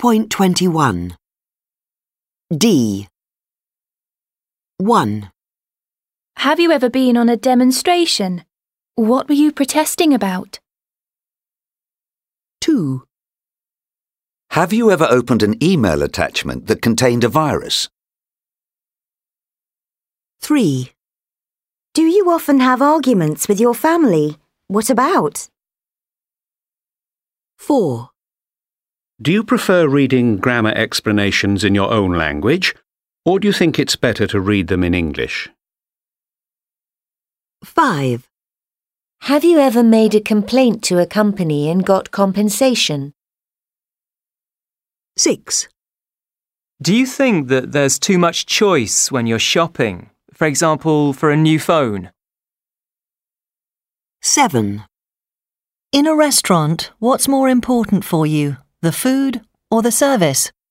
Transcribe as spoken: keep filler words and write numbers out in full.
point twenty-one. D. one. Have you ever been on a demonstration? What were you protesting about? two. Have you ever opened an email attachment that contained a virus? three. Do you often have arguments with your family? What about? four. Do you prefer reading grammar explanations in your own language, or do you think it's better to read them in English? five. Have you ever made a complaint to a company and got compensation? six. Do you think that there's too much choice when you're shopping? For example, for a new phone? seven. In a restaurant, what's more important for you, the food or the service?